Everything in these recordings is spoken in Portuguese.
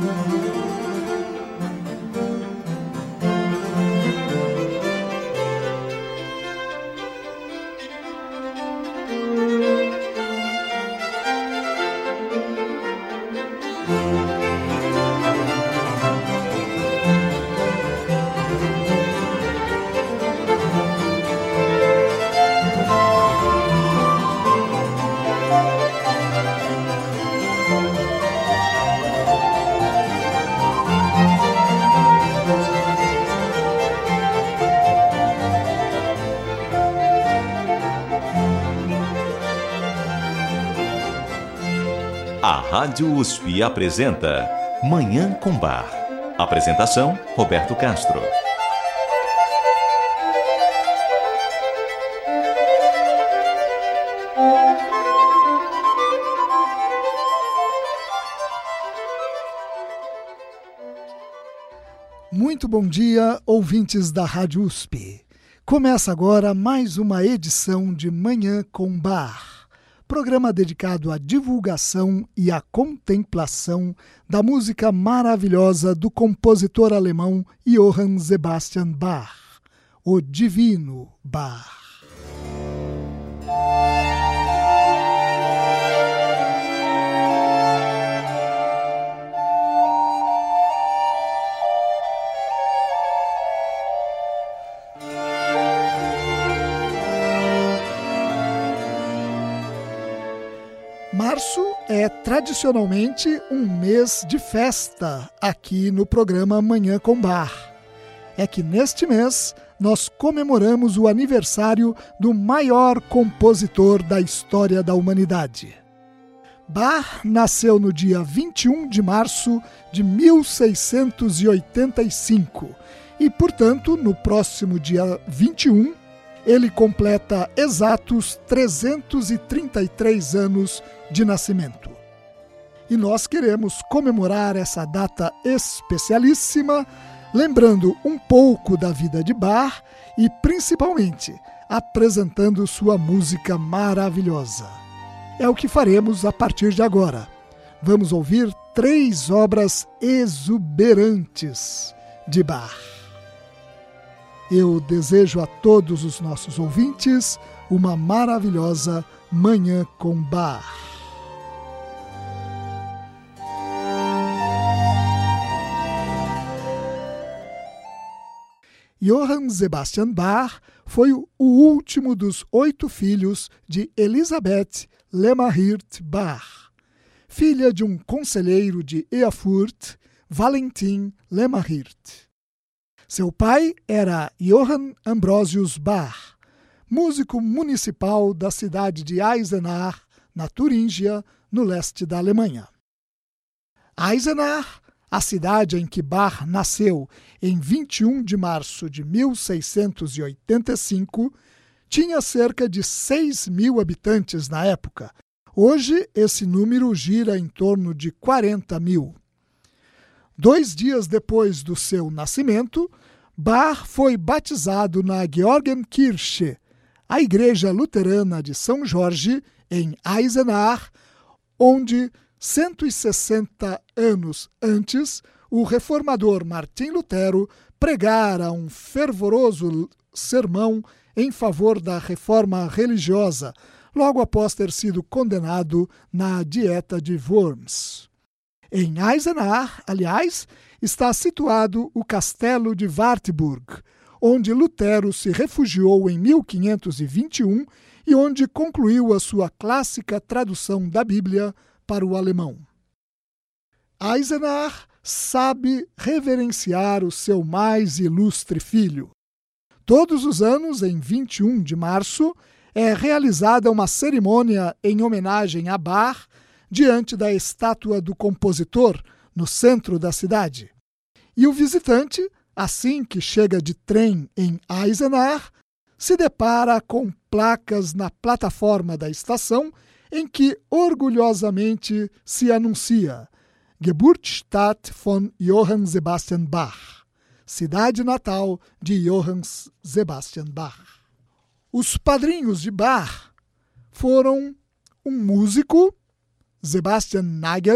A Rádio USP apresenta Manhã com Bar. Apresentação, Roberto Castro. Muito bom dia, ouvintes da Rádio USP. Começa agora mais uma edição de Manhã com Bar. Programa dedicado à divulgação e à contemplação da música maravilhosa do compositor alemão Johann Sebastian Bach, o Divino Bach. Março é tradicionalmente um mês de festa aqui no programa Manhã com Bar. É que neste mês nós comemoramos o aniversário do maior compositor da história da humanidade. Bach nasceu no dia 21 de março de 1685 e, portanto, no próximo dia 21, ele completa exatos 333 anos de nascimento. E nós queremos comemorar essa data especialíssima, lembrando um pouco da vida de Bach e, principalmente, apresentando sua música maravilhosa. É o que faremos a partir de agora. Vamos ouvir 3 obras exuberantes de Bach. Eu desejo a todos os nossos ouvintes uma maravilhosa Manhã com Bach. Johann Sebastian Bach foi o último dos 8 filhos de Elisabeth Lämmerhirt Bach, filha de um conselheiro de Erfurt, Valentin Lämmerhirt. Seu pai era Johann Ambrosius Bach, músico municipal da cidade de Eisenach, na Turíngia, no leste da Alemanha. Eisenach, a cidade em que Bach nasceu em 21 de março de 1685, tinha cerca de 6.000 habitantes na época. Hoje, esse número gira em torno de 40.000. 2 dias depois do seu nascimento, Bach foi batizado na Georgenkirche, a igreja luterana de São Jorge, em Eisenach, onde 160 anos antes, o reformador Martim Lutero pregara um fervoroso sermão em favor da reforma religiosa, logo após ter sido condenado na Dieta de Worms. Em Eisenach, aliás, está situado o Castelo de Wartburg, onde Lutero se refugiou em 1521 e onde concluiu a sua clássica tradução da Bíblia para o alemão. Eisenach sabe reverenciar o seu mais ilustre filho. Todos os anos, em 21 de março, é realizada uma cerimônia em homenagem a Bach diante da estátua do compositor, no centro da cidade. E o visitante, assim que chega de trem em Eisenach, se depara com placas na plataforma da estação em que orgulhosamente se anuncia Geburtsstadt von Johann Sebastian Bach, cidade natal de Johann Sebastian Bach. Os padrinhos de Bach foram um músico, Sebastian Nagel,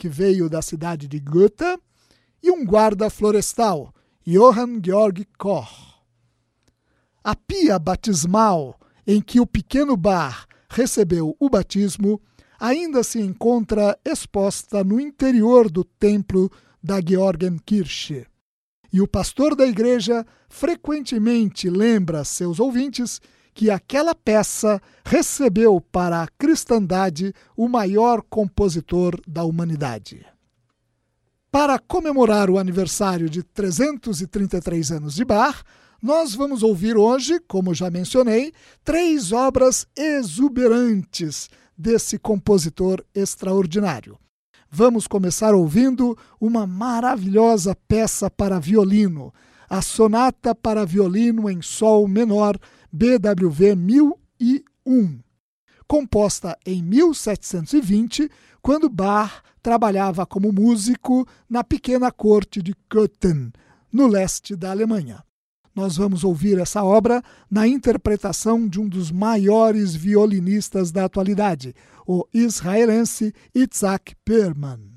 que veio da cidade de Goethe, e um guarda florestal, Johann Georg Koch. A pia batismal em que o pequeno Bach recebeu o batismo ainda se encontra exposta no interior do templo da Georgenkirche. E o pastor da igreja frequentemente lembra a seus ouvintes que aquela peça recebeu para a cristandade o maior compositor da humanidade. Para comemorar o aniversário de 333 anos de Bach, nós vamos ouvir hoje, como já mencionei, 3 obras exuberantes desse compositor extraordinário. Vamos começar ouvindo uma maravilhosa peça para violino, a Sonata para Violino em Sol Menor, BWV 1001, composta em 1720, quando Bach trabalhava como músico na pequena corte de Köthen, no leste da Alemanha. Nós vamos ouvir essa obra na interpretação de um dos maiores violinistas da atualidade, o israelense Itzhak Perlman.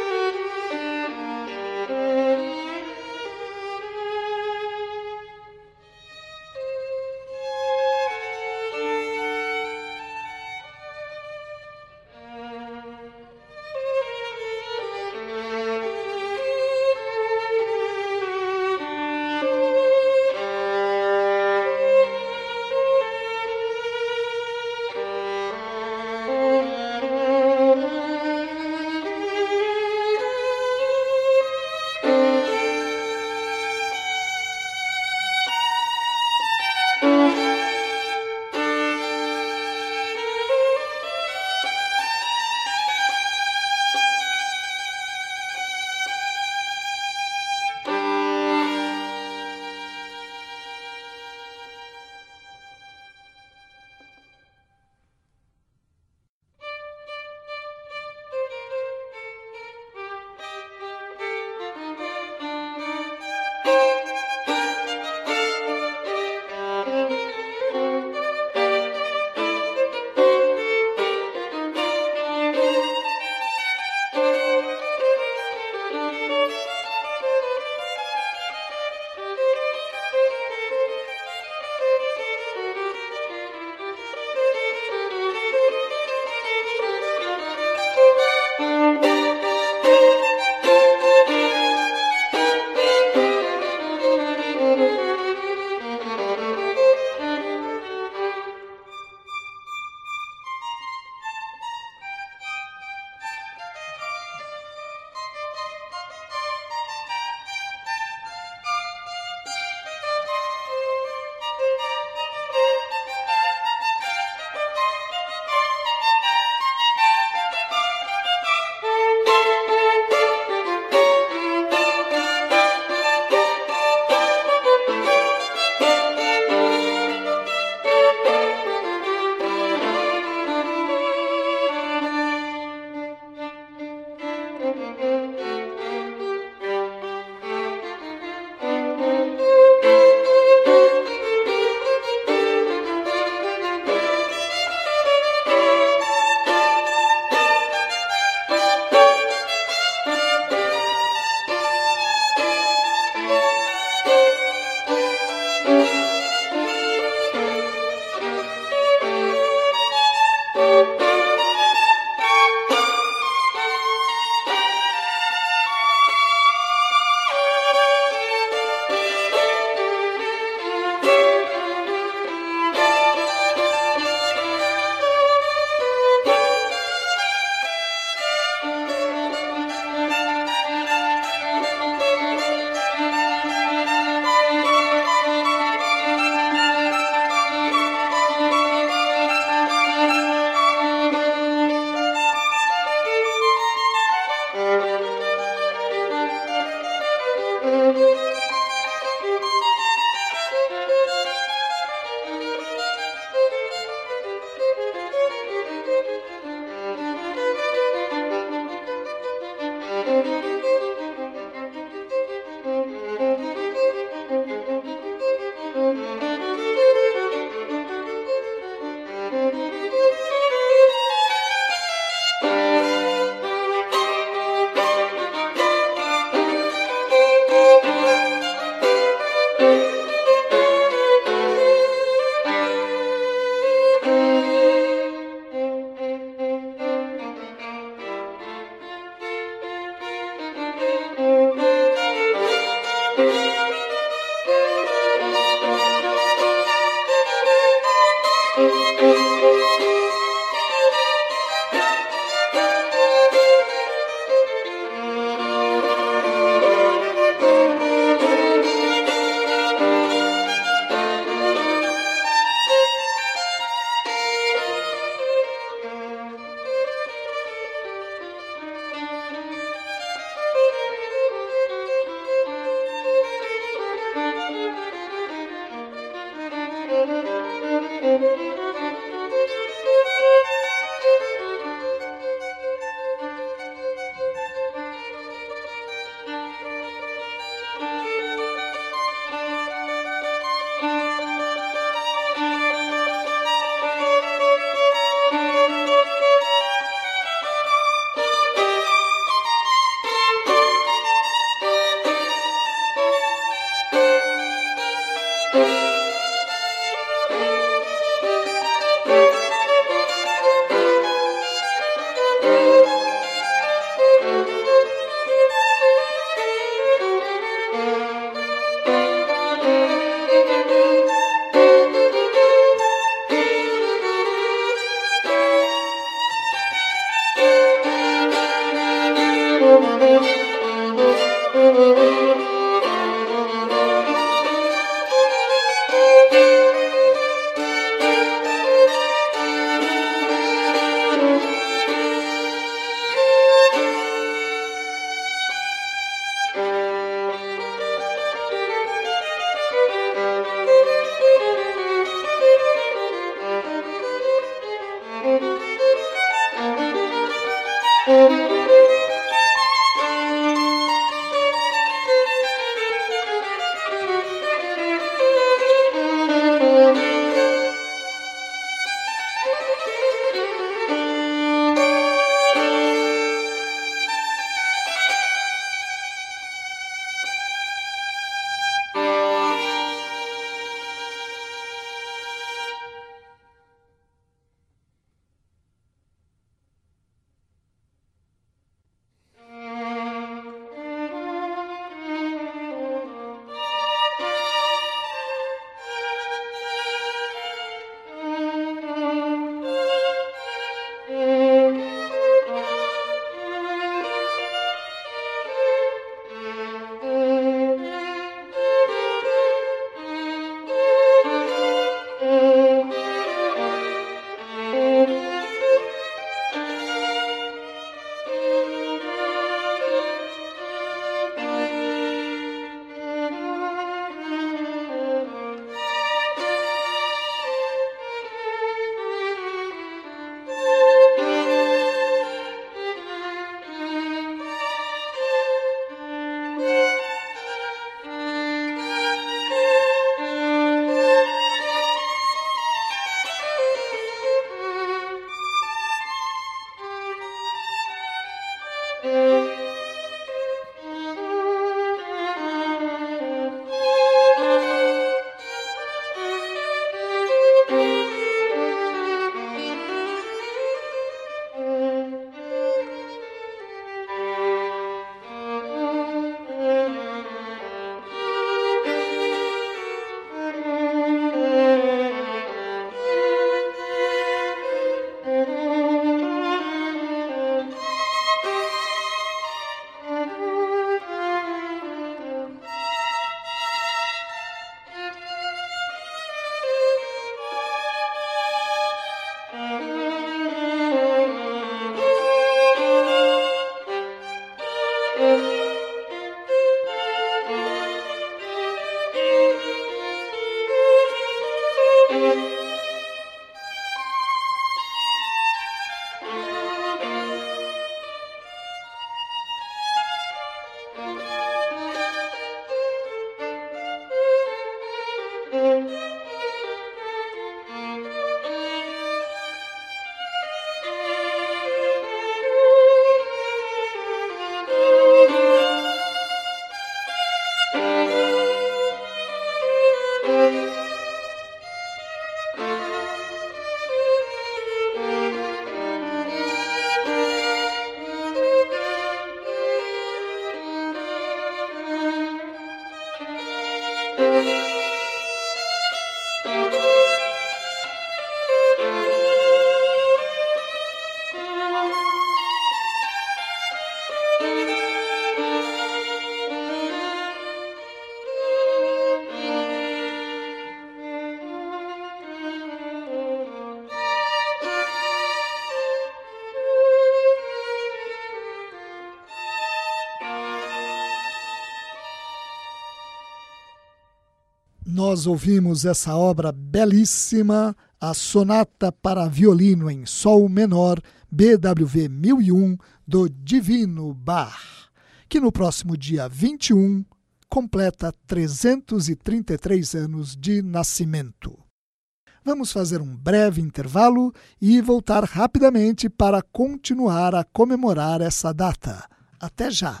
Nós ouvimos essa obra belíssima, a Sonata para Violino em Sol Menor, BWV 1001, do Divino Bach, que no próximo dia 21 completa 333 anos de nascimento. Vamos fazer um breve intervalo e voltar rapidamente para continuar a comemorar essa data. Até já!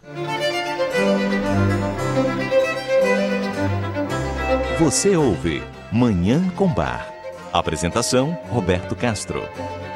Você ouve Manhã com Bar. Apresentação: Roberto Castro.